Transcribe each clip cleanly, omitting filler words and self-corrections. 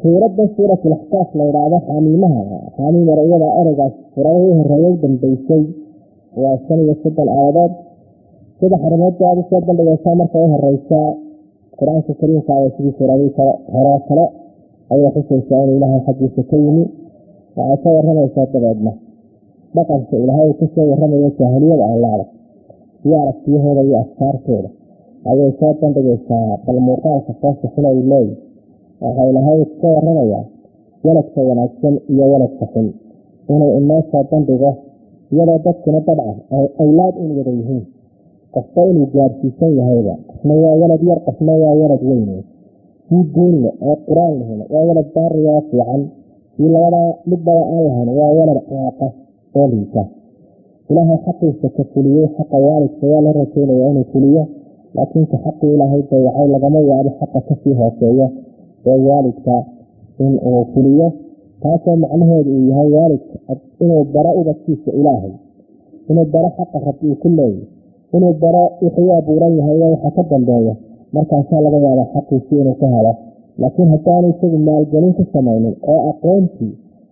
سورة الأحقاف لا يرى حميمها حميم رؤيا أرجع فرعه الرؤيا بنبيسي والسنة يسد الأعداد كده حرمات جاب السد اللي يسامر فيها الرئيساء القرآن الكريم قال في سورة هراء أي حسن سؤال لها حديث كيمي وعسى ورمى يساد بعدنا بقى إلى هاي كسر ورمى يسهلية وعلى يعرف فيها هذا أفكار كده أي يساد بنبيسا بالمقال خصاص حنا الليل waxay lahayd ka waranaya waladka wanaagsan iyo waladka xun inay inoo bandhigo iyadoo dadkuna dabcan ay awlaad in wada yihiin qofka inuu gaarsiisan yahayba qofna waa walad yar qofna waa walad weyn kii diinle oo quraan lehna waa walad baariya fiican kii labada midbaba aan lahayn waa walad caaqa oo liita ilaahay xaqiisa ka fuliyo xaqa waalidka waa la rajaynaya inuu fuliyo laakiin ka xaqi ilaahay dayacay lagama yaabo xaqa kasii hooseeya والوالدك إن أوفليه هذا معناه إيه والدك إنه براء بكيس إلهي إنه براء حق خطيه كله إنه براء إحياء بوريه هي وحسب الداية مركز سالة على حق السين وسهلة لكن هتاني يسوي مع الجنين في السماين أقومتي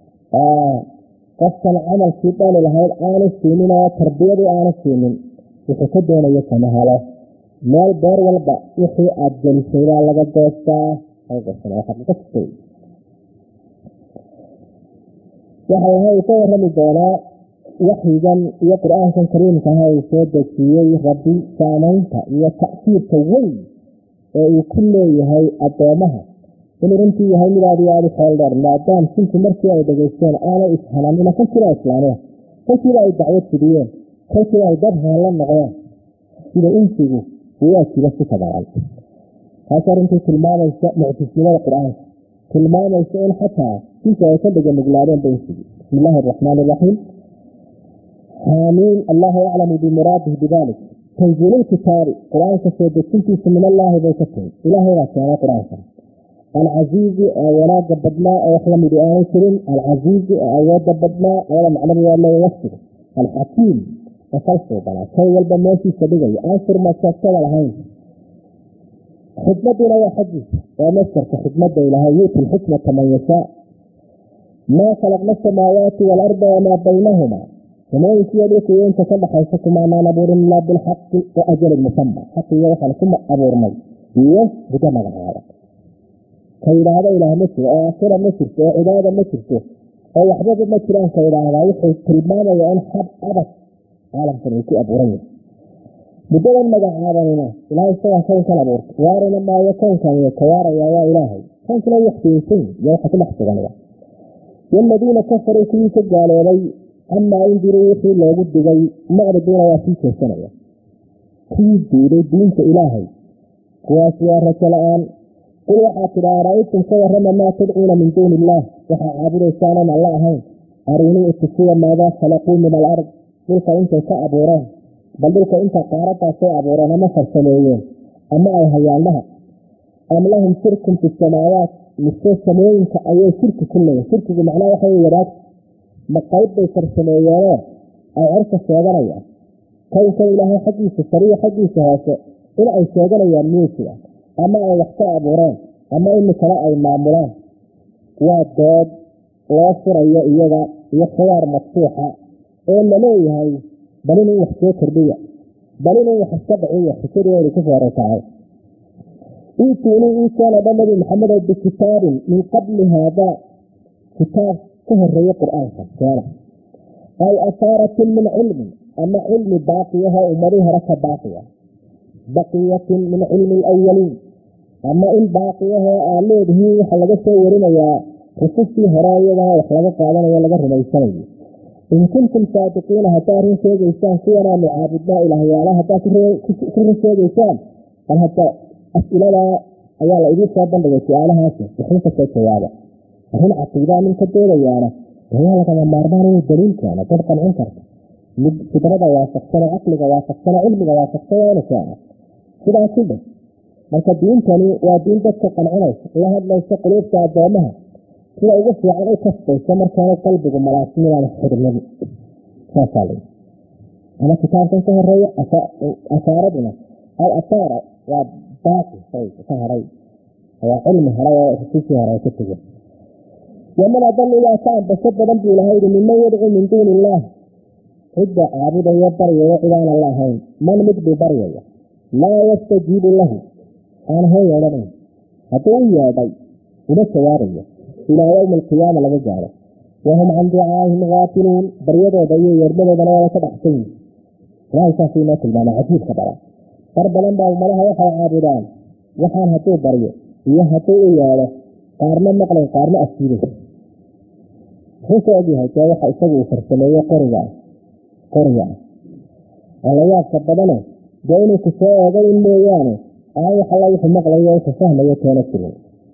قصة العمل في طال لهذا الآن السنين وتربية الآن السنين يحسدون يسمها ما البار والباء يحياء الجنين سيلا لقد دوستا هذا السنة حقيقة وهي صور من وحيدا يقرأ كريم كهاي سودة شيء ربي سامنتا يتأثير كوي كل هاي أدامها إن رنتي هاي مرادي على خالدار لا دام كنت مركي على دجاجين أنا إسحنا من كل شيء إسلامه كل شيء دعوة كبيرة كل شيء درها لنا غير إذا أنتجوا هو كذا كذا هذا أنت كلمان يسمع معتزلة القرآن كلمان يسأل حتى في كتاب جملان بينسي بسم الله الرحمن الرحيم آمين الله يعلم بمراده بذلك تنزيل الكتاب قرآن كسيد كنت من الله بيتكين إلهي رسالة قرآن العزيز ولا جبدنا ويحلم بآن كريم العزيز وجبدنا ولا معلم ولا يوفر الحكيم وفلسه بلا شيء البناسي سبيعي آخر ما تشكل الهين خدمتنا يا حجي ونشر كخدمتنا إلى هيئة الحكمة من يشاء ما خلقنا السماوات والأرض وما بينهما وما يسيرك وين تسبح يسكم ما نبور الله بالحق وأجل المسمى حتى يوحى لكم أبور مي بجمع هذا كيدا هذا إله مصر وآخر مصر وعبادة مصر ويحبب مصر كيدا هذا يحيي كلمانا وأنحب أبد عالم فريكي أبورين بدل المجاعبنا إلهي سوى كون كالأبور وارنا ما يكون كان يكوارا يا إلهي كان كلا يحسي سن يوحة محسي غنيا والذين كفروا كيف قالوا لي أما ينذروا يحيي الله ود جاي مغربين واسيك السنة كيف ديروا دينك إلهي واسوارك الآن قل وحاكد رأيتم سوى ما تدعون من دون الله وحاعبروا سانا الله هين أروني اتسوى ماذا خلقوا من الأرض قلت أنت كأبوران بل لك أنت قاربها شيء أبوران ما فرسلوين أما أيهيان لها أم لهم شرك في السماوات مستوى السماوين كأيه شرك كله شرك بمعنى وحي يراك مقايد بيفرسلوين أو عرف السيادرية كيف لها حديث السريع حديث هذا إلا أي سيادرية ميسية أما أي يختار أبوران أما إن كلاء المعمولان والداد وصر إيجا يخيار مفتوحة إلا ليه هاي بلين يحكي تربية بلين يحسب عيه حسيري لكفر تعالى إيتوني إيسان بمدي محمد بكتاب من قبل هذا كتاب كهر القرآن كتاب أي أثارة من علم أما علم باقيها أمريها ركب باقية بقية من علم الأولين أما إن باقيها أعليه به حلقة سورنا يا خصوصي هرايا وحلقة قادنا يا لغة رميساني إن كنتم صادقين هتارين شيء إنسان سيرا معابدنا إلهي الله هتا كل شيء إنسان هتا أسئلة أيها إذا صادقا بسؤالها وحيث السيارة هنا عقيدة من كدولة يانا وهي لك من مارباني الدليل كان تبقى عنكر فطرة واسقتنا عقلك واسقتنا علمك واسقتنا نساء كده كده marka diintani waa diin dadka qancinaysa la hadlaysa quluubta adoomada sida ugu fiican ay kasbayso markaa qalbiga malaasnimada xidhnimada saasale ana kitaabkan ka horeeya asaaraduna ay asaara waa baaqi shay ka horeey waa cilmi horeeya oo xisii horeeya ka tagay ومن أضل إلى كان بسبب ربي لهيد ممن يدعو من دون الله عدة عابدا يبري وعبان اللهين من مدب بري لا يستجيب له أنا هو يدعو هتوي يدعو ونسى واريه إلى يوم القيامة لغجارة وهم عن دعائهم غافلون بريده بيه يرمده بنوالة بحسين لا يسافي ناس المعنى عجيب خبرا قرب لنبا وملها وحا عابدان وحان هتو بريه يهتو إياله قارنا مقلن قارنا أسيره حسو أجيها جاء وحا إساقه فرسمية قرية الله يأكد بدنا جاءني كسوء وقال إنه يعني آية حلا يحو مقلن يوسفهم يتونسلون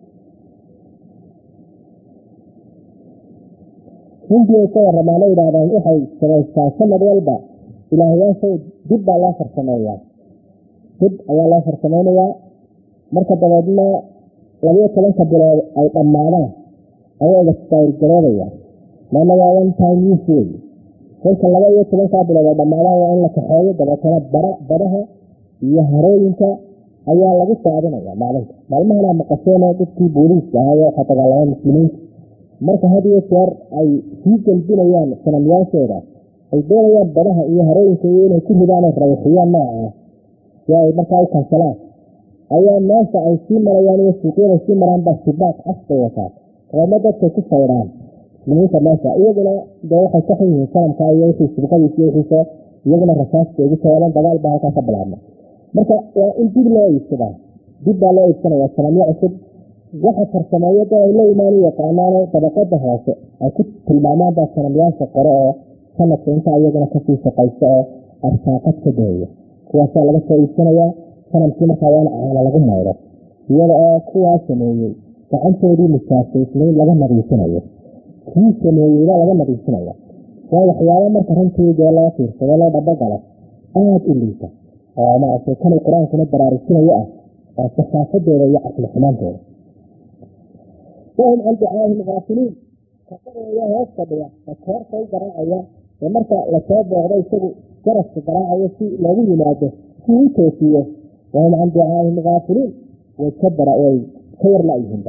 hintii ay ka warramaan ay yidhaahdaan waxay samaystaa sanad walba ilaahayaashay dib baa loo farsameeyaa dib ayaa loo farsameynayaa marka dabeedna 12 bilood ay dhammaadaan ayaa la istaayirgaroobaya maana waa one time use way kolka 12 bilood ay dhammaadaan waa in la kaxeeyo dabeetana baraha iyo harooyinka ayaa lagu saadinaya maalmahana maqasheena dadkii booliiska ahaa ee ka dagaalamay muslimiinta marka hadiyo jeer ay sii galbinayaan sanamyaashooda ay doonayaan badaha iyo harooyinka inay ku ridaan rawaxiyaan nooca yaa ay markaa u kansalaan ayaa meesha ay sii marayaan iyo suuqyada sii maraan baa sibaaq asbay wataa reema dadka ku sayraan muslimiinta meesha iyaguna dee waxay ka xun yihiin sanamka iyo wixii sibqadiisa iyo wixiisa iyaguna rasaasta ugu taagan dagaal baa halkaa ka bilaabma marka waa in dib loo iibsadaa dib baa loo iibsanaya sanamyo cusub waxa farsameeyo dad ay la imaanay yaqaanaan dabaqada hoose ay ku tilmaamaan baa sanamyaasha qore oo sanadka inta iyagana ka sii shaqaysta oo arsaaqad ka dheeya kuwaasaa laga soo iibsanayaa sanamkii markaa waa in caana lagu mayro iyada oo kuwaa sameeyey gacantoodii musaafeysnayn laga nadiifinayo kii sameeyeyba laga nadiifinaya waa waxyaaba marka runtii dee loo fiirsado loo dhabagalo aad u liita oo maaragtay kanay qur-aankuna baraarujinayo ah oo saxaafadooda iyo caqli xumaantooda وهم عن دعائهم غافلين فقالوا يا هسه بيا فكر في دراعيا ومرتا لتاب وغدا يسوي جرس دراعيا في لوي ماده في توفيه وهم عن دعائهم غافلين وكبر اي خير لا يهمدا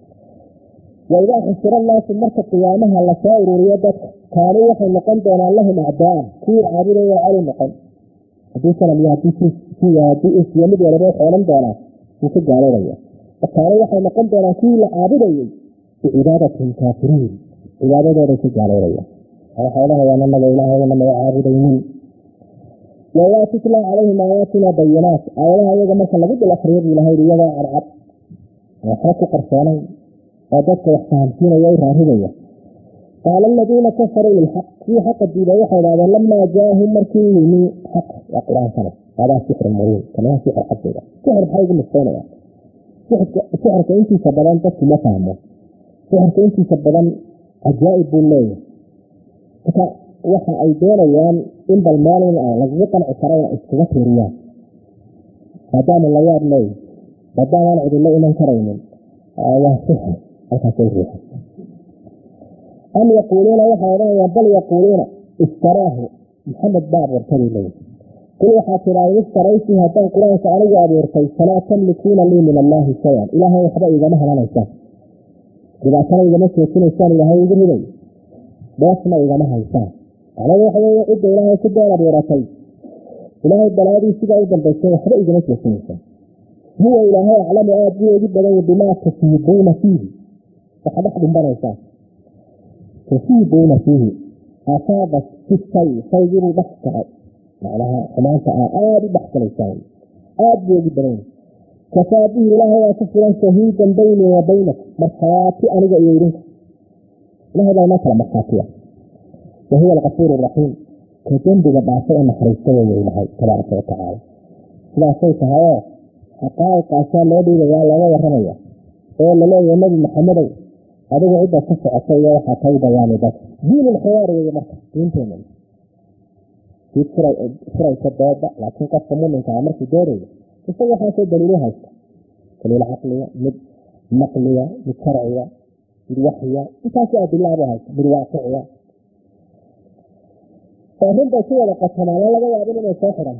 وإذا حشر الله في مركة قيامها لسائر ريادك كانوا وحي نقل دون اللهم أعداء كير عابر وعلي نقل حديث لم يهدي في يهدي يمد ولا بيت علم دولا وكد على ريا وكانوا وحي نقل دون كير عابرين بعبادة كافرين عبادة رسول على ريا وحولها ونما إله ونما عابرين ولا تتلى عليهم آياتنا بينات آياتها يجب مثلا لقد الأخرين إلهي رياضة عرعب وحركوا قرصانين أدك وحسامتين يوراهدية قال الذين كفروا للحق في حق الدين وحيدا لما جاءهم مركين من حق وقرآن سنة هذا سحر مرين كما سحر حقيقة سحر بحاجة مستوى سحر كأنتي سبلان تكي ما فهمه سحر كأنتي سبلان عجائب بالله وحا أيدينا يان إن بالمالين لغيقا عسرين اسكوات ريان بدام اللياب لي بدام العد الله إمن كريم وسحر الروح أم يقولون وحيران بل يقولون اشتراه محمد باب ورسل إليه قل وحاكرا اشتريتي هذا القرآن سألي أبي ورسل فلا تملكون لي من الله شيئا إلهي يحبأ إذا مهلا نيسان إذا كان إذا مشي يكون إنسان إلهي يجب إليه باسم إذا مهلا نيسان على وحده إذا إلهي كده أبي ورسل إلهي البلادي سيدا إذا بيسان يحبأ إذا مشي يكون إنسان هو إلهي أعلم آدي جدا بما تفيدون فيه وحد أحد بنا إنسان تفيدون فيه أصابت في الشيء خير بحثها معناها حمانة آدي بحث الإنسان آدي جدا كفابه إلهي وكفرا شهيدا بيني وبينك مرحاتي أنا جئيرك لهذا مثل مرحاتية وهو الغفور الرحيم كجنب بعثاء محرسته إلهي تبارك وتعالى لا شيء هواه حقائق عشان لا يدري يا الله ورميه ولا لا يا نبي محمد هذا عدة كفر أشياء وحكاية يعني بس دين الحوار يا مركز يمكن في سرعة كذابة لكن قد تمر من تعمر في دوري تسوي حاجة دليلها دليل عقلية نقلية شرعية بالوحية وتأتي بالله بها بالواقعية فهم بسيطة لقد تمالا لقد يعبدون ساحرا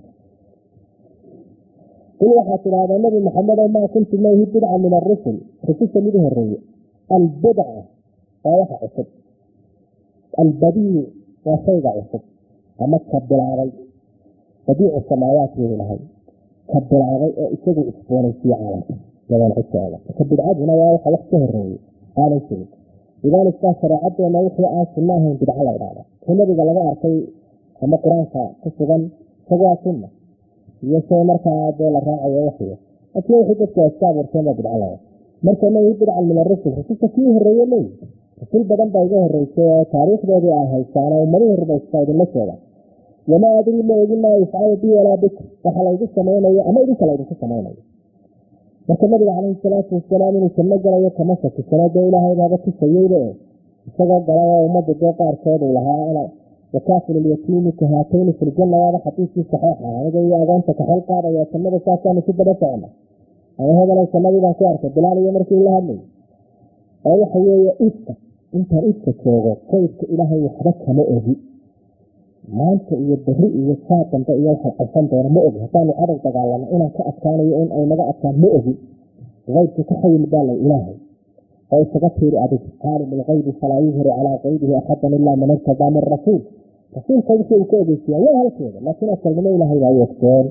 قل وحاكي هذا النبي محمد ما كنت الله بدعا من الرسل رسل به الرؤية البدعة waxa cusub albadii waa shayga cusub ama ka bilaabay badiicu samaawaati ilahay ka bilaabay oo isagu isboonaysiiyo caalamka laban cisooda ka bidcaduna waa waxa wax ka horeeyay aanay jirin lidaalika sharaacaddeena wixii aan sunna ahayn bidca la idhaahda nabiga laga arkay ama qur-aanka ku sugan isagoo sunna iyo shay markaa dee la raacayo waxiyo laakiin wixii dadku iska abuurteen baa bidca laga marka ma bidca min ar-rusul rususha kii horeeyay leey rusul badan baa iga horeysay oo taariikhdoodii ay haystaan oo ummadaha rumaysta idinla sheega wama adri ma ogin maa yafcalu bi walaa bik waxa laygu samaynayo ama idinka laydinku samaynayo marka nabiga calayhi salaatu wasalaam inuu janno galayo kama shakisano dee ilaahay baaba tusayeyba isagoo galay oo ummadda dee qaarkoodu lahaa وكافل اليتيم كهاتين في الجنة واضح حديثي صحيحة هذا أغانت كحل قادة يا سنة ساكا نسيب بسعنا هذا لو سنة بها كاركة بلاني يمرك الله مني أي حيوية إسكا انت إسكا كيغو كيف إلهي يحركها مؤذي ما أنت يدهري يساك انت إياه الحسن دور مؤذي هتاني عدد تقالنا إنا كأسكان يؤون أي مدى أسكان مؤذي غير تحي البال إلهي أو تغفر أبيك عالم الغيب فلا يظهر على غيبه أحدا إلا من ارتضى من رسول رسول كيف يكون فيها ولا هكذا لكن أكثر من إله إذا يكون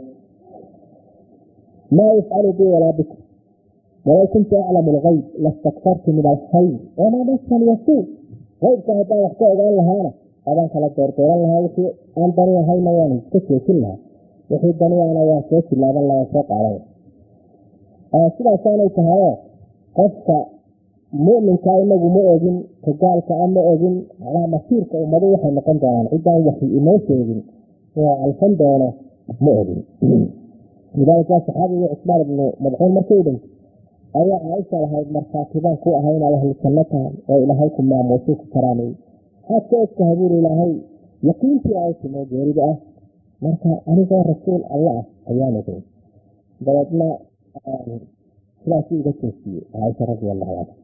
ما يفعل بي ولا بك ولو كنت أعلم الغيب لاستكثرت من الخير وما مسني السوء غيب كهذا يحتاج أن لها هذا كلا دور لها وحي أن دنيا هاي مواني تكفي كلها وحي الدنيا أنا واسوس إلا بل لا يسوق عليه سيدا كانوا كهذا قصة مؤمن كائنه مؤذن كقال كأنه أذن على مسير كأمره وحي مقام دوران عدا وحي إنوس أذن وعلى الفندق مؤذن لذلك صحابي عثمان بن مدعون مركودا أي عائشة لها المركاتبان كو أهينا له السنة وإلهيكم مع موسيق كرامي حتى استهدور إلهي يقين في عائشة موجود بقى مركا أنا رسول الله أيام ذي بلدنا لا شيء ذكي عائشة رضي الله عنها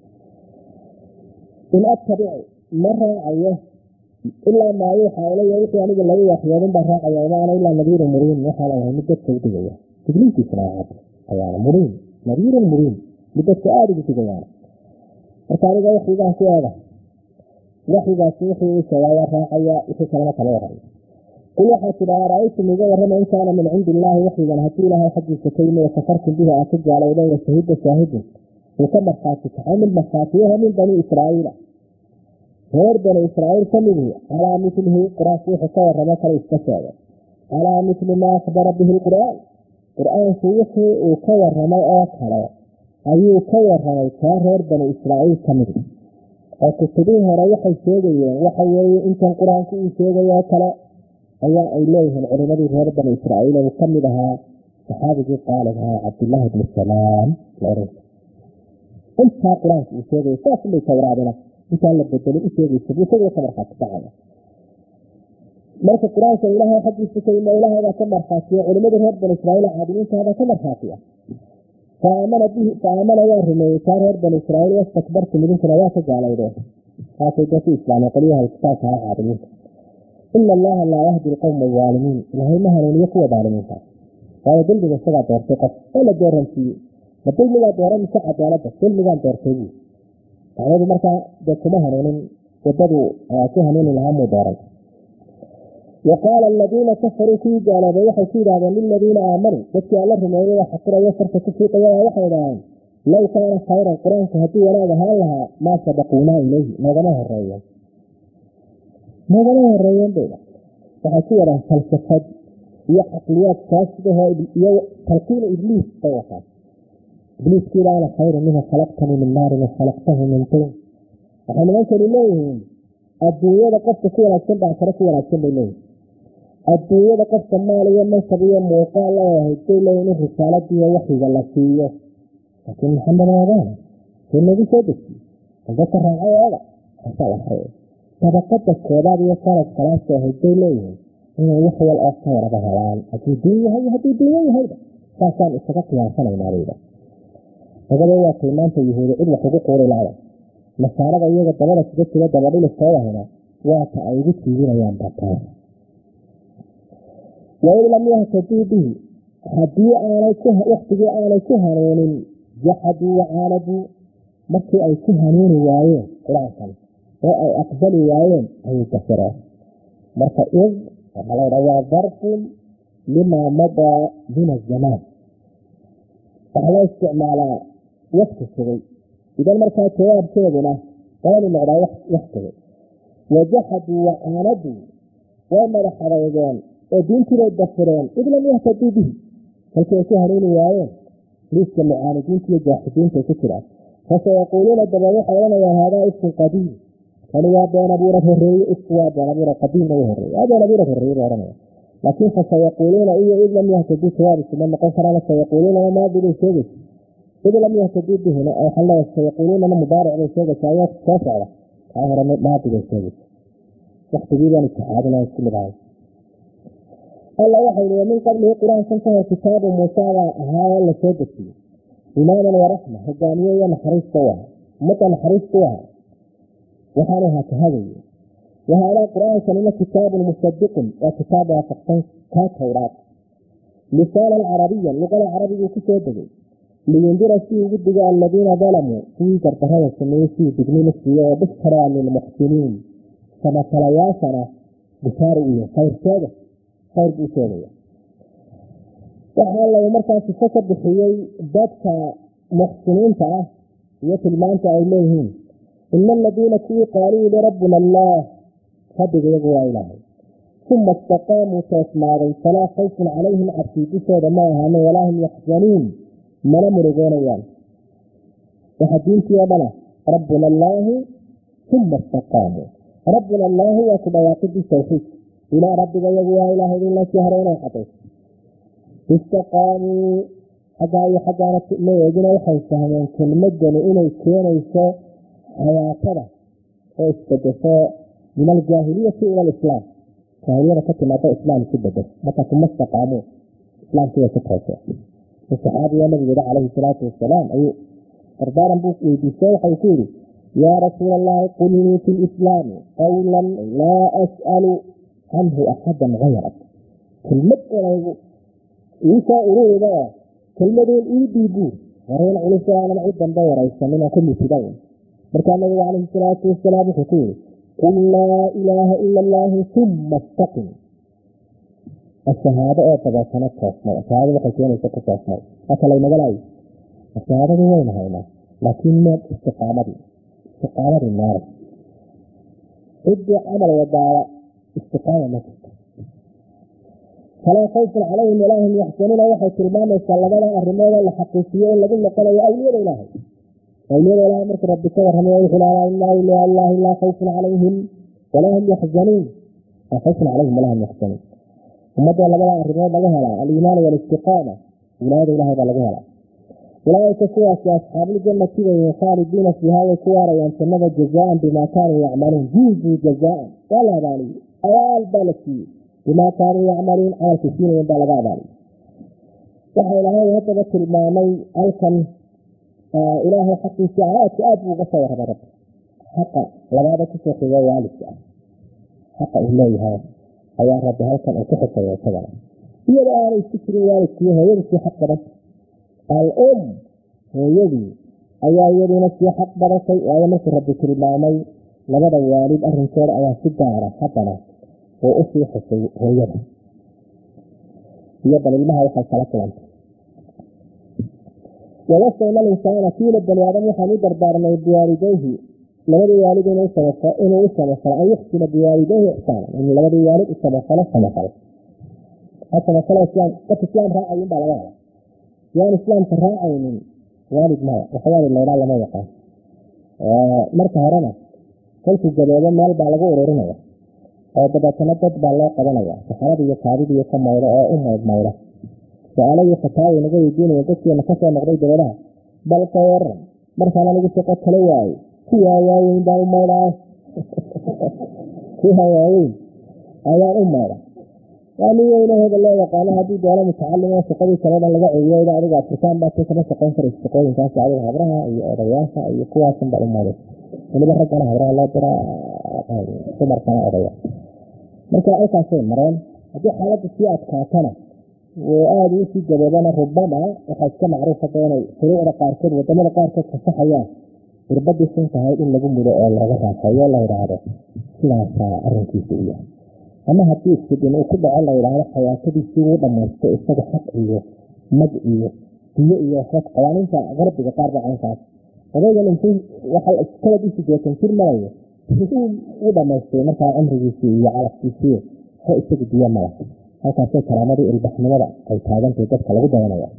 إن أتبع مرة عيه إلا ما يوحى إلي يوحي أنه الذي يحيى من برا عيه وما إلا نذير مرين وحاله مدة توتية تقلين في صراحة أيانا مرين نذير مرين مدة سؤال في جوانا وكان يوحي ذا سؤاله وحي ذا سيحي سوايا راعية إذا كلمة عليها قل وحي لا رأيت من ذا إن كان من عند الله وحي ذا هتي لها حج سكينة وكفرت بها أتجع على إليه شهيد وكم مرخاتك عمل مرخاتيها من بني إسرائيل غير بني إسرائيل كمله على مثله قراسي حصار رمك الاستشهاد على مثل ما أخبر به القرآن سيحي وكور رمي آخر أي كور رمي غير بني إسرائيل كمله وكتبوها ريحي شيئا وحيوي إنت القرآن كي شيئا كلا أي إليه العلماء غير بني إسرائيل وكملها صحابي قال لها عبد الله بن السلام العريس انت قرآن كي شيئا فاس اللي تورادنا مثال لبدلوا إشياء يسبوا سوى كمرحات تعالى مركز القرآن سيلاها حد يستكي إلا إله هذا كمرحاتية علماء هرب بن إسرائيل عادلين هذا كمرحاتية فآمن يارهم كان هرب بن إسرائيل واستكبرت من ذلك نواسج على يديه هذا في إسلام يقوليها الكتابها عادلين إن الله لا يهدي القوم الظالمين وهي مهن يقوى ظالمين فهذا دل بسرعة دورتقف ولا دورا فيه فدل لا دورا مساعد ولا دل مغان دورتقف هذا مركا دكما هنون وددوا كهنون الهم ودارا وقال الذين كفروا في جانب وحي هذا للذين آمنوا بس اللهم يقول حقر يسر فتفيق يا وحي لو كان خيرا القرآن فهدي ولا ذهالها ما سبقونا إليه ما غناه الرئيان بينا وحكي له فلسفة هي عقليات فاسدة تلقين إبليس طوحا إبليس كلا أنا خير منه خلقتني من نار وخلقته من طين وحين ننكر إليهم الدنيا قفت كورا كنبع كركورا كنبع إليه الدنيا قفت ماليا من سبيا موقع الله يهدي لهم الرسالة دي وحي غلاسية لكن محمد رمضان في النبي سيدك وذكر رعاية هذا حسال خير طبقت الكوباب يصارت ثلاثة يهدي لهم إنه يحوى الأخير بهلان هدي دنيا هيدا فكان استغط يا سنة ماليدا وقال هو قيمان يهود إلا حقوق وري العالم مسارة إيجا دبالة سجدت له دبالي للسوى هنا وتأيدت في ذين أيام بطار وإن لم يهتدي به هدي عليكها احتدي عليكها لون جحدوا وعالبوا markii ay ku hanuuni waayeen qur-aankan oo ay aqbali waayeen ayay kafireen. marka id waxaa la yidhaha waa darfun limaa madaa min azamaan, waxaa loo isticmaalaa wakti sugay. idan markaa jawaabkeeduna waa inu noqdaa wax sugay. wajaxaduu wacaanaduu way madax adeygeen oo diintiibay dafireen id lam yahtaduu bihi, halkii ay ku hanuuni waayeen liiska mucaanidiinta iyo jaaxidiinta ku jiraan. fasayaquuluuna dabeed waxay odhanayaan haadaa ifkun qadiim, kani waa been abuurad horeeye. ifku waa been abuurad qadiimna u horeeye, waa been abuurad horeeye buu odhanaya. laakiin fasayaquuluuna iyo id lam yahtaduu jawaabisuma noqon karaan. sayaquuluunana maadi bay sheegaysa, id lam yahtaduu bihina waxaa leeyahay sayaquuluunana mubaaric bay sheegaysaa, ayaa soo socda kaa hore maadi bay sheegaysa. waktigiibaan istixaadina isku midaahay. alla waxau yihi min qablihi qur-aankan ka hor kitaabu muusaabaa ahaayoo la soo dejiyey imaaman waraxma, hogaamiye iyo naxariista u aha, ummadda naxariista u aha, waxaanu hakahadaye. wahaadaa qur-aankanina kitaabun musadiqun, waa kitaab waafaqsan kaa tawraad, lisaanan carabiyan, luqada carabiguu ku soo degay, liyundira si ugu digo aladiina dalamuu, kuwii gardarada sameeyey sii dignina siiye, oo bishraa lilmuxsiniin, samatalayaashana bishaari iyo khayrkeeda khayr buu sheegaya. waxaa lagu markaa sifo ka bixiyey dadka muxsiniinta ah iyo tilmaanta ay leeyihiin. ina aladiina kuwii qaaluu yidhi rabbuna allah, rabbiga iyagu waa ilaahay, uma istaqaamuu toosnaaday, falaa khawfun calayhim cabsi dushooda ma ahaanin, walaa hum yaxzanuun mana murugoonayaan. waxa diintii oo dhana rabbuna allaahu uma istaqaamuu. rabbuna allaahu waa ku dhawaaqidii tawxiidka, ilaa rabbiga iyagu waa ilaahay in lasii horeyna cadayso. istaqaamuu xaggaa iyo xaggaana ma eegina waxay fahmeen kelmadani inay keenayso xayaatada oo isbedesho min aljaahiliyati ila alislaam, jaahiliyada ka timaado islaam ku bedesho. marka kuma istaqaamuu islaamkii way ka tooseen. saxaabiga nabiga calayhi salaatu wasalaam ayuu dardaaran buu weydiistay, waxau ku yidhi yaa rasuula allahi qul lii fi lislaami qawlan laa as'alu canhu axadan hayrak, kelmad eraygu iisoo ururiga oo kelmadeen ii dhiibuur wareen culus aanan cid dambe waraysanin oo ku mitidayn. markaa nabiga calayhi salaatu wasalaam wuxuu ku yidhi qul laa ilaaha ila allaahu uma istaqim, ashahaado oo dabeetana toosnay. ashahaadada waxay keenaysa ku toosnay haka laynagalayo. ashahaadadii wayna haynaa, laakiin meed istiqaamadii meeray. ciddii camal wadaala istiqaama ma jirto. falaa khawfun calayhim walaa hum yaxzanuuna waxay tilmaamaysaa labada arrimood la xaqiijiyo in lagu noqonayo awliyada ilaahay. awliyada ilaahay markuu rabbi ka warramay wuxuu lahaa ina awliyaa allahi laa khawfun calayhim walaa hum yaxzanuun, laa khawfun calayhim walaa hum yaxzanuun. ummadda labada arrimood laga helaa aliimaan walistiqaama, wilaayada ilahay baa laga helaa. ulaaika kuwaasi asxaabuljannati way khaalidiina fiihaa, way ku waarayaan jannada jazaan bimaa kaanuu yacmaluun. juuzuu jazaan waa la abaaliyey, abaal baa la siiyey, bimaa kaanuu yacmaluun camalkay siinayeen baa laga abaaliyey. waxa ilaahay haddaba tilmaamay halkan ilaahay xaqiisa aadka aad buu uga soo warramay rabbi. xaqa labaada kusoo xiga waalidka ah, xaqa uu leeyahay ayaa rabbi halkan uu ku xuseeya isagana, iyadoo aanay isku jirin waalidkiiyo hooyadiisii xaq badan. al-um hooyadii ayaa iyaduna sii xaq badatay, waayo markuu rabbi tilmaamay labada waalid arrinkooda ayaa si gaara haddana oo u sii xusay hooyada iyo bal ilmaha waxay kala kulantay. wawasayna alinsaana kiila bani aadam waxaan u dardaarnay biwaalidayhi, labadii waalid inuu u samafalo, an yuxsina biwaalidayhi ixsaanan, inuu labadii waalid u samafalo. qof islaam raacayin baa laga hela, yaan islaamka raacaynin waalid maya, wax waalid laydhaa lama yaqaan. marka horena kolkuu gaboobo meel baa lagu ururinaya oo dabeetana dad baa loo qabanaya, saxaabada iyo kaadidiiyo ka maydo oo u maydmayda. su-aalo iyo fataawo naga weydiinaya dadkiina ka soo noqday dabadaha, bal ka waran markaan anigu shaqo kala waayo kuwaa waaweyn baan u maydhaa kuwaa waaweyn ayaan u mayda. waa nin weynahooda loo yaqaano haddii doola mutacalimo shaqadii kale dhan laga celiyo adiga afrikaan baa kama shaqayn karaysa shaqooyinkaas, adiga habraha iyo odayaasha iyo kuwaasan baa u mayday. weliba raggana habraha loo diraa, dumarkana odaya. marka halkaasay mareen. haddii xaaladda sii adkaatana oo aada u sii gaboobana rubama waxaa iska macruufada inay furuucda qaarkood wadamada qaarkood fasaxayaan irbadii suntahay in lagu mudo oo laga raaxeeyo la yidhaahdo sidaasaa arrinkiisa u yahay. ama haddii iskidin uu ku dhaco la yidhaahdo xayaatadiisii wuu dhamaysto isaga xaq iyo mag iyo biyo iyo qawaaniinta qarbiga qaar baa caynkaas. odaygan intuu waxa iskabadiisi deetan jir marayo u dhamaystay markaa cimrigiisii iyo calafkiisii oo isagu biyo mala. halkaasoo karaamadii ilbaxnimada ay taagantay dadka lagu dayanaya.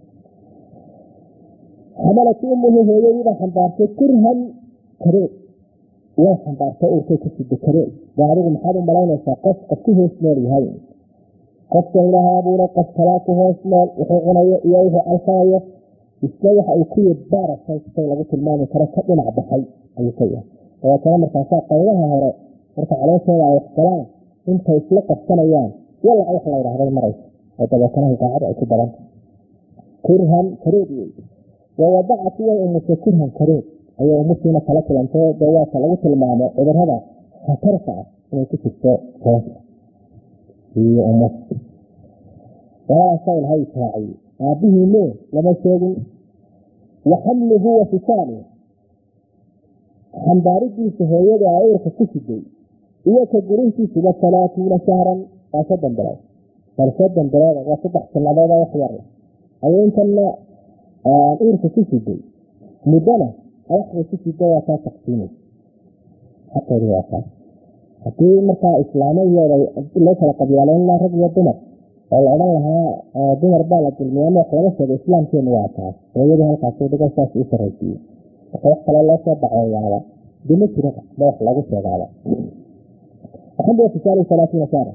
xamalati umuhu hooyadiiba xambaartay kurhan kareed, way xambaartay uurkay ku sida kareed. baa adigu maxaad u malaynaysaa qof ku hoos nool yahay? qofka ilaahay abuuray qof kalaa ku hoos nool, wuxuu cunayo iyo wuxuu alfaayo isla waxa uu ku yahay baarasay lagu tilmaami karo ka dhinac baxay ayuu ka yahay. oo kale markaasaa qaybaha hore marka calooshooda ay waxgalaan intay isla qabsanayaan walac wax la yidhaahday maraysa oo dabeetana higaacada ay ku badanta. kurhan kareed wey. wawadacatu way umusay kurhan kareed ayay umusiina kala kulantay. dawaata lagu tilmaamo cudurrada khatarta ah inay ku jirto hoosta iyo umus. walaasaa ilahay israaciyey aabbihiine lama sheegin. wa xamluhu wa fisaaluhu, xambaaridiisa hooyada uurka ku siday iyo ka gurintiisuba 30 shahran waa 7 bilood. bal 7 bilood waa 3 sannadood wax yar ayay intana uurka ku siday. muddana waxay ku siday waa ka taqsiinay xaqeedu waa ka haddii markaa islaamiyada loo kala qabyaaleen la rag iyo dumar oo la odhan lahaa dumar baa la dulmiyaa wax laga sheegay islaamkeenu waa taas. hooyadii halkaas dhigo saas u sarreeyay wax kale loo soo baceeyaaba dimitri wax lagu sheegay. waxaan baa fisaari 30 shahra.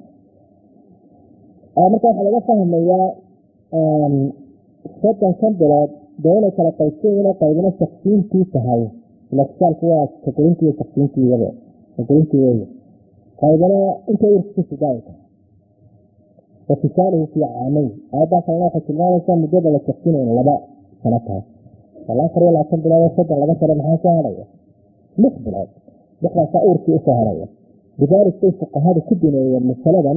marka waxa laga fahmayaa 7 bilood doona kala qaybsanayna qaybina taqsiintii tahay lafsalku waa taqsiintii taqsiintiiyada taqsiintiiyada qaybina inta urku sidayta وفصاله في عامين. هذا كان واحد في المال كان مجدد للتقسيم من الوباء سنتها. والله خير لا تنبلا وصدر لما كان معها سهرية مقبل هذا دخل سائر في سهرية. لذلك كيف هذا كدنا مثلا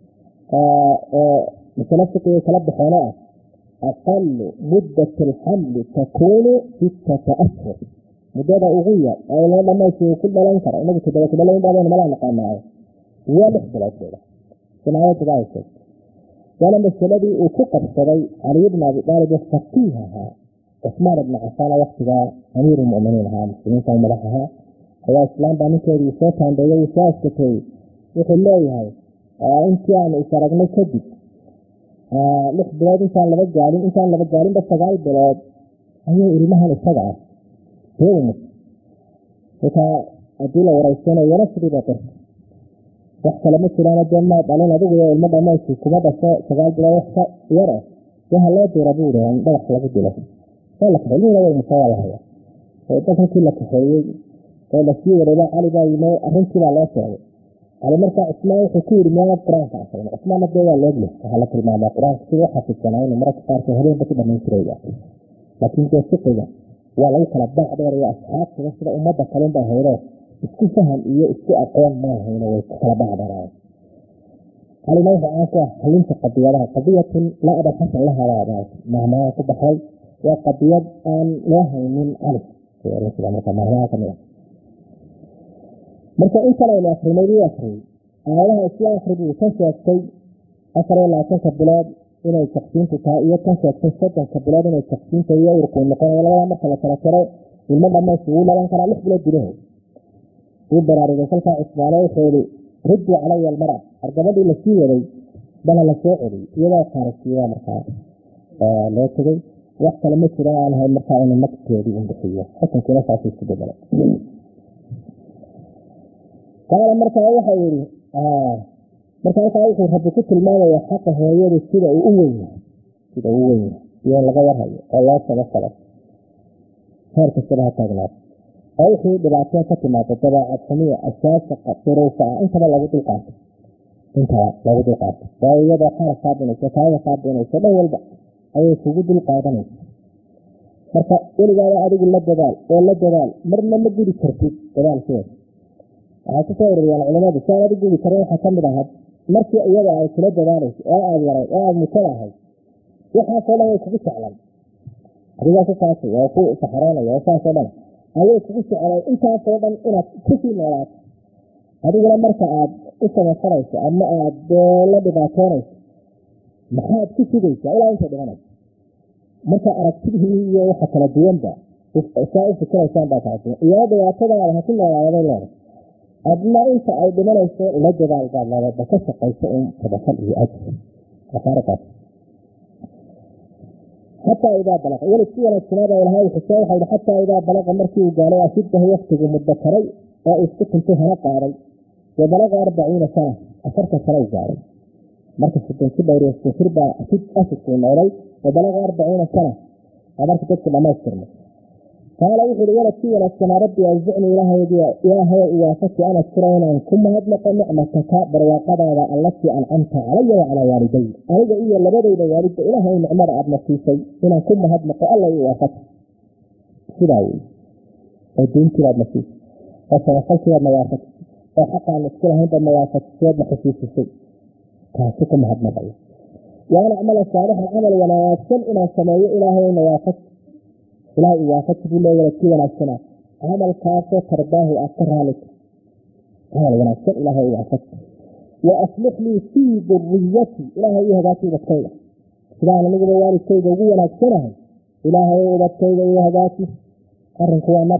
مثلا في كلام حوالات أقل مدة الحمل تكون 6 أشهر. مدة أغية أو لما يكون كل ما ينكر النبي كده كده لا ينبغي أن ملا نقام معه ومقبل هذا سمعت ذلك. ولما السلبي وكقر السبي علي بن أبي طالب يستفتيها عثمان بن عفان وقتها أمير المؤمنين ها مسلمين كانوا ملحها هو إسلام بني كيري صوتها عند يوي ساسكتي يقول لي هاي أنت يعني إسرقنا كذب لح بلاد إنسان لبجالين بس تقال بلاد هي إرمها للسبعة هو مس وكا أدولة ورئيسنا ونسري بطر وحكلمت لنا الجنة علينا بقى المدى ماشي كما بس تقال بلا وحكا يرى وهلا يربوه يعني ده وحكا لابد له قال لك بلونا والمصالة هي وإذا كل لك حيوي قال لك وربا علي بقى يمو أهنتي لا لا شعر على مركع إسماعي حكير ما قرآن فعلا إسماعي مبدأ لأجله وحلق المعنى قرآن كثير واحد في السنين ومركع فارسة هلين بكذا من شرية لكن ده سقيا ولا يقلب بعض وريا أصحاب كذا أمضى كلام ده هيرو اسكو فهم إيه اسكو أقوام ما هنا ويقلب بعض رأي على ما يفعل حلين قضية لا أبدا حصل لها رأي مهما تبحث وقضية أن لها من ألف في رسول الله مهما كمية marka inta la akhrinay aalaha isla akhriyo ka sheegtay 24 bilood inay taqsiintu tahay iyo ka sheegtay 7 bilood inay taqsiintu iyo urku noqonayo labada marka la kala jaro ilmo dhammays uu laban kara 6 bilood gudahood uu baraarugay salka ismaalay xeeli riddu calay almara argabadii la sii waday bal la soo celi iyada qaarkiisa markaa loo tagay wax kale ma jiraan hay markaa inuu magteedii u bixiyo xasan kula faafay isku bedelo قال مركا waxa yiri marka wuxuu rabbi ku tilmaamayaa xaq hooyada sida uu weyn iyo laga warhayo Allah tabaaraka heerka sida taagnaad ay wixii dhibaato ka timaado dabeecad xumiya asaasiga qadruufa inta lagu dulqaato iyada xaraf qaadinaysa dhan walba ay kugu dulqaadanaysa marka weligaa adigu la dadaal marna ma gudi kartid dadaalkeeda waxaa ku soo ururiyaan culimadu saarada gudi karo waxa kamid ah markii iyada ay kula dadaalayso oo aad yaray oo aad mutalahay waxa kale ay kugu jeclaan adiga ku qaatay oo ku saxaraanaya oo saas dhan ayay kugu socday intaasoo dhan inaad kusii noolaato adiguna marka aad u samafarayso ama aad la dhibaatoonayso maxaad ku sugaysaa ilaa inta dhimanayso marka aragtidii iyo waxa kala duwanba saa u fikiraysaan baa kala duwan iyo dhibaatadaada ha ku noolaaday leedahay adna inta ay dhimanayso ila jadaal baad leedahay ka shaqayso in tabasal iyo ajir afaarkaas حتى إذا بلغ ولد سورة سنابة والهاي حساب حول حتى إذا بلغ مركي قالوا أشده يكتب مدكري وإستكن فيها نقاري وبلغ 40 سنة أفرت سنة قاري مركز ستين كبه وريسكو سربا أشد أسكو المولي وبلغ 40 سنة أمرك تكتب ما يسترمي قال يقول ولد سورة سنة ربي أوزعني إلهي إيافتي أنا أشكرين ثم هدلق نعمتك برواقبها التي أنعمت علي وعلى والدي أرجع إيا لبدي بوالدي إلهي نعمر أبنى في شيء إنا ثم هدلق الله إيافتي سلاوي الدين كلا أبنى فيه وصنفل كلا موافق وحقا نسكرها هند موافق سياد محسوس الشيء كاسكم هدلق الله وأنا أعمل صالح العمل ولا يكسل إلى السماوي إلهي موافق إلهي إيافتي بالله ولكي ولا السنة عمل كاسة ترباه أكثرها لك عمل ولا السنة إلهي إيافتي وأصلح لي في ذريتي إلهي إيهداتي بكيلة سبحانه نقول وارد كيدة ولا السنة إلهي إيهداتي إيهداتي أرنك وامر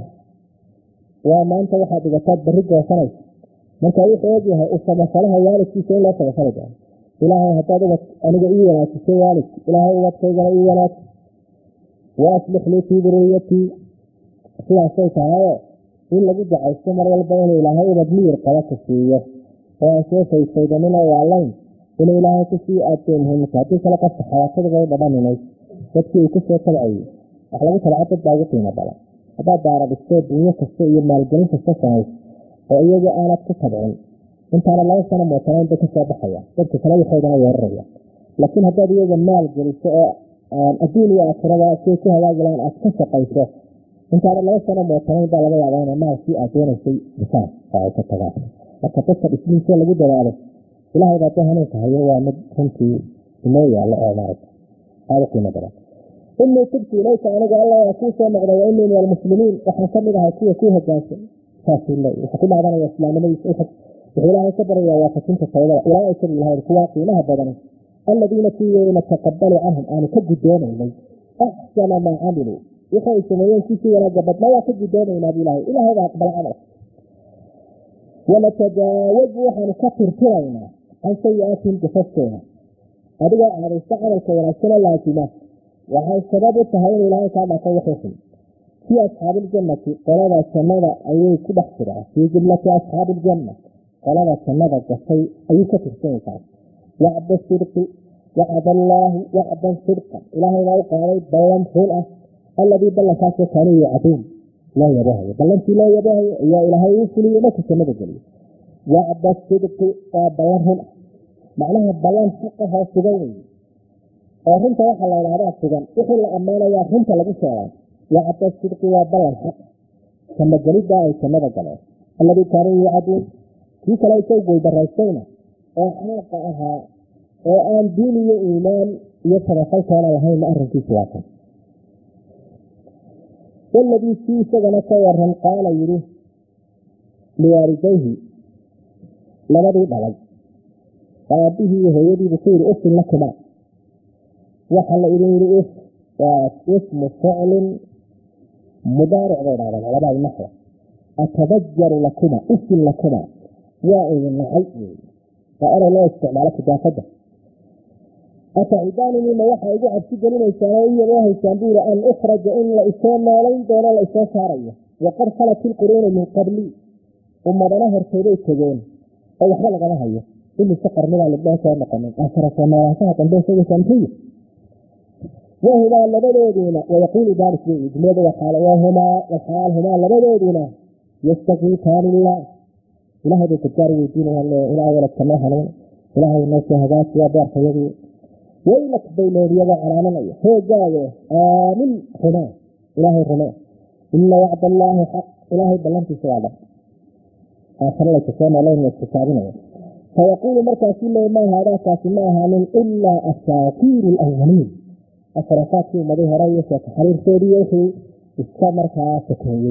وما أنت واحد بكتاب برجة وسنة من تاريخ يجيها إصلا صالحها والد في سنة لا تغفرد إلهي هتادي أنا جئي ولا تسي والد إلهي إيهداتي إيهداتي وأصلح لي في ذريتي سوى شيء هذا إلا بدع السمر والبين إلهي بدمير قلت فيه وأشوف يستيدمنا وعلين إن إلهي تسي أتينهم كاتي سلقت حياتي غير بدانيني تكي كسي تلعي أحلقت العدد باقتين بلا هذا دار بالسيد دنيا كسي يمال الجنس السسني وإيجا آلات كتبعين انت على الله سنة موتنين بكسي بحيا تبكي سلاي خيدنا ويرغي لكن هذا إيجا مال جنس الدين وآخرها كيكي هذا جلان أسكس قيسه انت على الله سنة موتنين بلا بيعوين ما في أدين شيء بسان فعيك التغافر أكتبت بسلين شيء لقد دلالة إلهي ذا تهنيك هيا وامد خمسي إليه على أعمارك هذا قيمة دلالة إني تبكي إليك أنا قال الله يكوسى مغنى وإني من المسلمين وحنسمي لها كوها جاسم فاسي الله وحكم عدنا يا إسلامي وإلهي كبر يا وافتين تصويرا إلهي كبر لها الكواقي لها بدنا الذين فيهم نتقبل عنهم أنا كجد دونه إلي أحسن ما عملوا يخوي سميين كيسي ولا قبط ما يكجد دونه إلى هذا أقبل عمل ونتجاوز وحن كفر كرينا عن سيئات جففتها أدقى هذا استعمل الكوراسنا لاتنا وهي سبب التهين إلهي كما كوحيكم في أصحاب الجنة قلنا السنة أي كبحثرة في جملة أصحاب الجنة قلنا السنة جفي أي كفر سنة وعد الصدق وعد الله وعدا صدقا إلهي ما يقال بلن خلقه الذي بلن كاسه كانوا يعدون لا يباهي بلنتي لا يباهي يا إلهي يسلي ومكي سنة جلي وعد الصدق بلن خلقه معناها بلن حقها سبوي وهنت وحل العراء سبوي وحل أمانا يا هنت لبسها وعد الصدق وبلن حق كما جلد دائي سنة جلي الذي كانوا يعدون كيف لا يتوقوا بالرئيسين وحقها وآن دين وإيمان يترفلت على هاي مأرن في سواكم والذي في سجنة ورهن قال يريه لوالديه لماذا بلد وابيه وهيدي بصير اسم لكما وحل إليه اسم فعل مضارع غير هذا على بعض النحو أتذجر لكما اسم لكما وإذن نحيئ فأنا لا استعمالك جافده أتعبانني ما يحا يقعد في جنين الثانوية الله يساندور أن أخرج إلا إسان مالين دون الإسان شعرية وقد خلت القرون من قبلي وما بناهر سيدي كجين أو حلق نهاية إلي استقر منها لبنان كان مقامين أثرت ما يساعد أن بيسي سنتية وهما لبدودنا ويقول ذلك بإجماد وقال وهما والحال هما لبدودنا يستغيثان الله إلهي بكتار ويدينها إلهي ولكماها لنا إلهي الناس هذات وابار خيري ويلك بين يدا على هو جاي آمن هنا إلهي هنا إن وعد الله حق إلهي بلنت سواله آخر لك سامع لهم يستساعدنا فيقول مركز ما هذا كاسماها من إلا أساطير الأولين أسرفات في مدينة رئيسة تحرير سوريا في استمر كاسكوي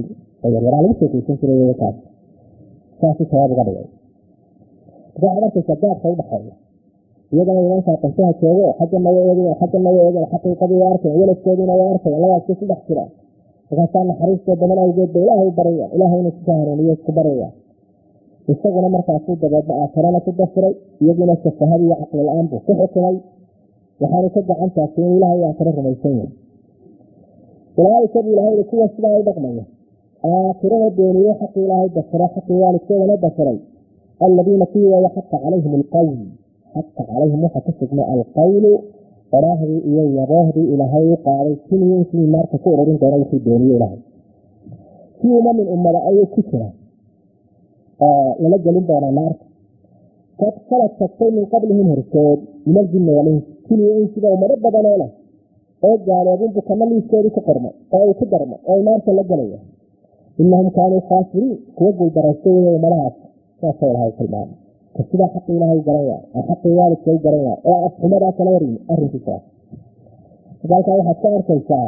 yaraa lagu sheekaysan jiray kaas saasi sabab uga dhigay waxaa markaysa gaabka u dhaxeeya iyagana nimankaa qansaha joogo xaggana way eegeen xaggana way eegeen xaqiiqadii way arkeen weladkoodiina way arkeen labadaas ku dhex jiraan markaasaa naxariistoo badan awgeed ba ilaahay barayaan ilaahayna ku hanuuniyo isku barayaan isaguna markaasuu dabeedna aakhirana ku dafiray iyaguna safahad iyo caqli la-aan buu ku xukumay waxaanu ka gacantaasi in ilaahay aakhiro rumaysan yahay walaalika buu ilaahay kuwa sidaa u dhaqmaya aakhirana beeniye xaqi ilaahay dafira xaqi waalidkoodana dafiray aladiina kuwii xaqa calayhim alqawl xaqa calayhim waxa ka sugnay alqawlu qoraahdii iyo yaboohdii ilaahay u qaaday kiniyo intii naarta ku ururin doona wixii beeniye ilaahay si umamin ummada ayuu ku jira lala gelin doonaa naarta kad kala tagtay min qablihim horkood min aljinni walinsi kiniyo insiga ummado badanoo leh oo gaaloobinbu kana liiskoodii ku qormay oo uu ku darmay oo naarta la gelaya inahum kaanuu khaasiriin kuwa guuldaraysta wey ummadahaas saasoo ilahay tilmaamay sidaa xaqi ilaahay garan waay oo xaqii waalidka u garan waay oo afxumadaa kala warimi arrinkiisa halkaa waxaad ka arkaysaa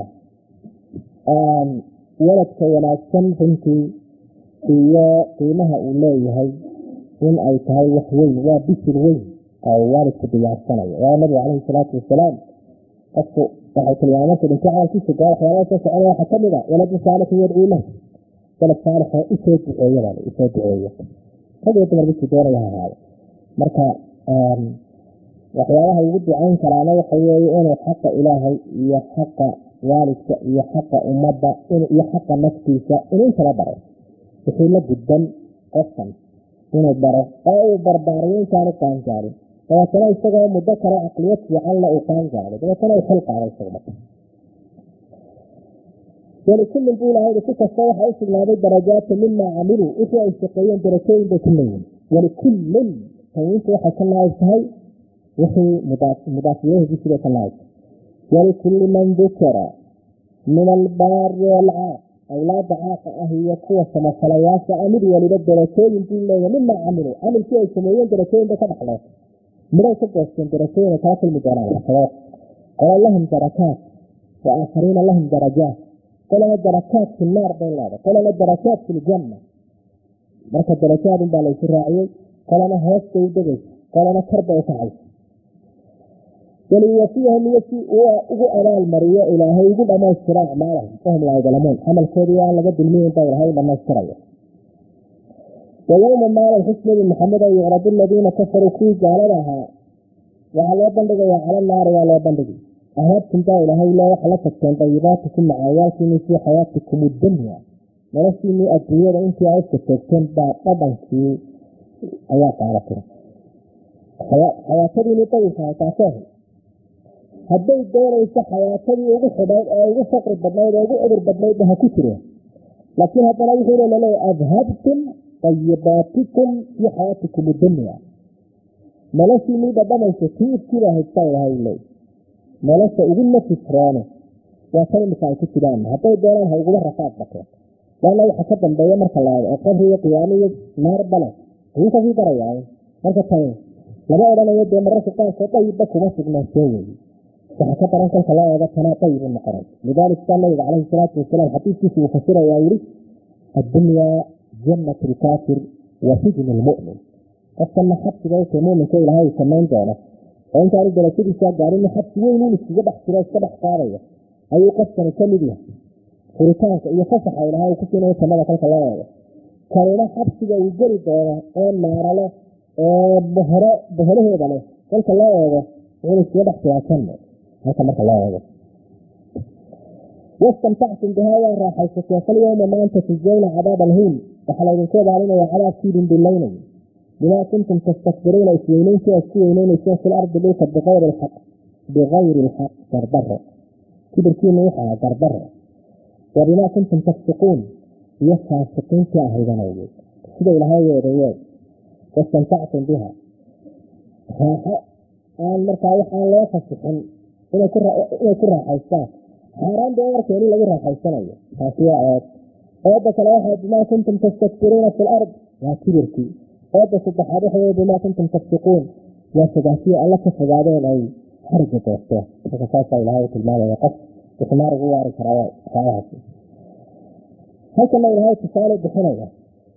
waladka wanaagsan runtii iyo qiimaha uu leeyahay in ay tahay wax weyn waa bisil weyn oo waalidku diyaarsanayo waa nabigu calayhi salaatu wasalaam qofku waxay tilmaamay marka dhinto caalkiisa gaa waxyaalaha soo socona waxaa ka mid a waladu saalixu yadcuu lahu walad saalixoo isoo duceeyabaan isoo duceeya rag iyo dumar midkii doonaya ha ahaado marka waxyaabaha ugu ducayn karaana waxa weeye inuu xaqa ilaahay iyo xaqa waalidka iyo xaqa ummadda iyo xaqa naftiisa inuu intaba baro wixii la gudban qofkan inuu baro oo uu barbaariyo intaanu qaangaarin dabeetana isagoo muddo kale caqliyad fiicanla uu qaangaaray dabeetana uu xil qaaday isaga walikullin buu ilahay ku kasta waxaa u sugnaaday darajaata mimaa camiluu wixii ay shaqeeyeen darajooyin bay ku leeyihin walikullin tawiintu waxay ka naayib tahay wixii mudaafiyahii siday ka naayib walikulli man dukira min albaari walcaaq awlaada caaqa ah iyo kuwa samafalayaasha mid waliba darajooyin buu leeyahay mimaa camiluu camilkii ay sameeyeen darajooyin bay ka dhexleen miday ka goosteen darajooyin ay kala kulmi doonaan qola lahum darakaat wa aakhariina lahum darajaat qolana darakaat fi naar bay leedahay qolana darakaat fi ljanna marka darajaadun baa laysu raaciyey qolana hoostay u degaysa qolana karbay u kacaysa waliyuwafiyahum iyokii uu ugu abaalmariyo ilaahay ugu dhamaystira acmaalahum fahum laa yadlamuun camalkoodii aan laga dulmiyin baa ilahay dhamaystiraya wayowma maalin xusnabi maxamed oo yucradu aladiina kafaruu kuwii gaalada ahaa waxaa loo bandhigayaa cala naari waa loo bandhigi ahaabtum baa ilaahay le waxa la tagteen dayibaatikum macaayaalkiini fii xayaatikum udunya noloshiinii adduunyada intii aa iska toogteen baa dhadhankii ayaa qaadatira xayaatadiinii dayibkaha taasoo hadday doonayso xayaatadii ugu xidhayd ee ugu faqri badnayd ee ugu cudur badnaydba ha ku jireen laakiin haddana wuxuu laleeyahy adhabtum dayibaatikum fii xayaatikum udunya noloshiinii dhadhamaysa tii ibkiiba haystaa ilahay leey nolosha ugu nafisroone waa tan imika ay ku jiraan hadday doonaan ha uguba rafaad bateen waana waxa ka dambeeya marka la eego oo qabri iyo qiyaamo iyo naar bale ayuu kasii darayaa marka tani lama odhanayo dee mararka qaarkood dayibba kuma sugnaasee weeye waxaa ka daran kolka loo eego tanaa dayibu noqonay lidaalika saa nabiga calayhi salaatu wasalaam xadiiskiisa uu fasirayaa yidhi addunyaa jannatu lkaafir wa sijnu lmu'min qofkana xabsiga ukay muminka ilaahay uu samayn doono oo intaanu darajadiisaa gaarin xabsi weyn un iskaga dhex jiro iska dhex qaadaya ayuu qofkani ka mid yahay furitaanka iyo fasaxa ilahay uu ku siinayo jannada kolka loo eego kanina xabsiga uu geli doono oo naara leh oo boholaheeda leh kolka loo eego wuxuu iskaga dhex jiraa janno halka marka loo eego wastamtactum bihaa waa raaxaysateen falyawma maanta tujawna cadaab alhiin waxaa laydinku abaalinaya cadaabkii dhindhilaynayo bimaa kuntum tastakbiruuna isweyneyntii aad ku weyneynaysen fi lardi dhulka bigayri ilxaq gardaro kibirkiina waxaa gardaro wa bimaa kuntum tafsiquun iyo faasiqiintii ahaydanayey sida ilaahay weedaye wastamtactum biha raaxo aan markaa waxaan loo fasixin inay ku raaxaystaan xaaraan bee warkeen in lagu raaxaysanayo taasi waa eedda kale waxaa bimaa kuntum tastakbiruuna fi lard waa kibirkii eedda saddexaad waxa wey bimaa kuntum tafsiquun waa fogaasiyo alla ka fogaadeen ay xariga doosteen marka saasaa ilahay u tilmaamaya qof wuxuu naar ugu waari karaa waxyaabahaas halkana ilaahay tusaale bixinaya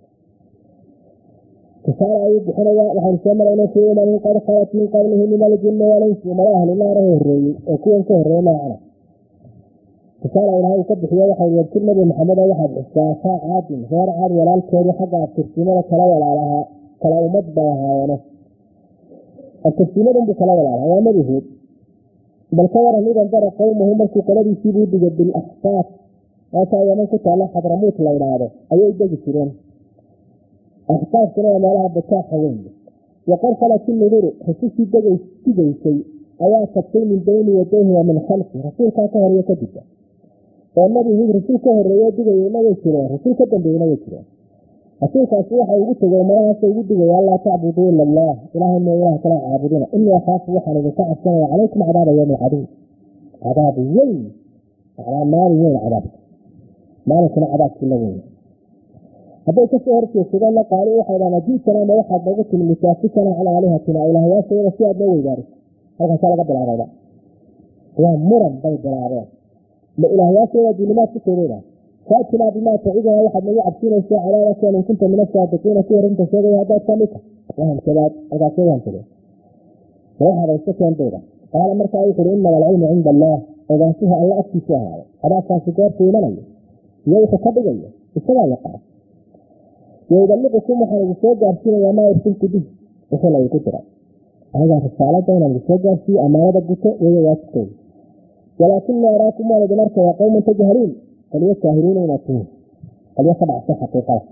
tusaale ayuu bixinaya waxaan soo maraynay kuwa min qad khalat min qablihi min al-jinni wal insi wa ahli naar horeeyay oo kuwan ka horeeyay macna tusaale ilaahay ka bixiyo waxa uu yiri nabi maxamed waxa xisaa saacadin heer caad walaalkeedu xagga aftirsimada kala walaalaha kala umad baahaayana aftirsimada kala walaalaha waa nabiga bal ka waran idan dara qowmuhu markuu qaladiisii buu dhigay bil ahsaab وكان كتلا حضرموت ليلاد أي يجي سيرين أحتاج كنا مالها بتاع حوين وقال فلا كل غير خصوصي جي شيء أيا تكتين من بين يديه ومن خلفه رسول كهر يكذب والنبي هو رسول كهر يديه ولا يشرى رسول كذب ولا يشرى رسول كاسوح يقول وما سيجد ولا تعبدوا إلا الله إله إلا إله كلا عابدين إني أخاف وحنا بتاع السنة عليكم عذاب يوم العدو عذاب يوم على نار يوم عذاب ما لكنا عذاب كل يوم هذا كسر في سبيل الله قالوا وحنا نجيتنا ما واحد بقول المتاسكنا على آلهتنا إله يا سيدنا سيد نوي داري هذا كلا قبل العرب هو مرم بين العرب إله يا سيدنا دينما تكرينا فأتنا بما تعيدها واحد من يعب فينا الشيء على لكن إن كنت من الصادقين فيه أنت سيدنا هذا كامك وهم شباب هذا سيدنا كله وهذا السكن بيرا قال مركا يقول إن العلم عند الله إذا فيها الله أكفي فيها هذا كان سكر في مني يتكبر جيه السلام يقع ويبلغكم وحنا نسجل فينا وما يرسلت به وحنا يقدر هذا في الصلاة هنا نسجل في أمانة الدكتور ويواسطون ولكن أراكم ولا دمرك يا قوم تجهلون قال يتاهلون وناتون قال يخبع صحة قيقاس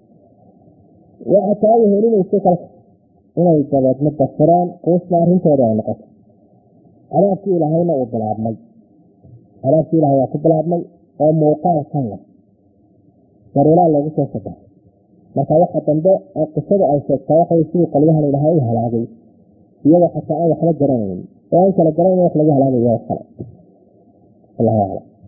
وأتاوه هلون يستيقظ هنا يتبعد مدفران قوسنا أرهن توريا نقص على في إلهينا وبلعب مي على في إلهي وبلعب مي وموقع سنة ورولان لغو سوصده marka waxa dambe qisada ay sheegtay waxa uu qalbiga Ilaahay halaagay iyada xataa ay wax la garanayeen oo kala garanayeen wax laga halaagayo kale Allah